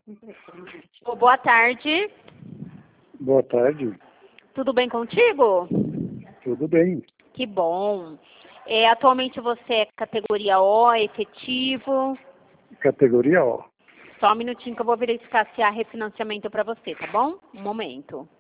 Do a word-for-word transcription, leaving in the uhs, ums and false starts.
Ô, boa tarde. Boa tarde. Tudo bem contigo? Tudo bem. Que bom. É, atualmente você é categoria O, efetivo. Categoria O. Só um minutinho que eu vou verificar se há refinanciamento para você, tá bom? Um momento.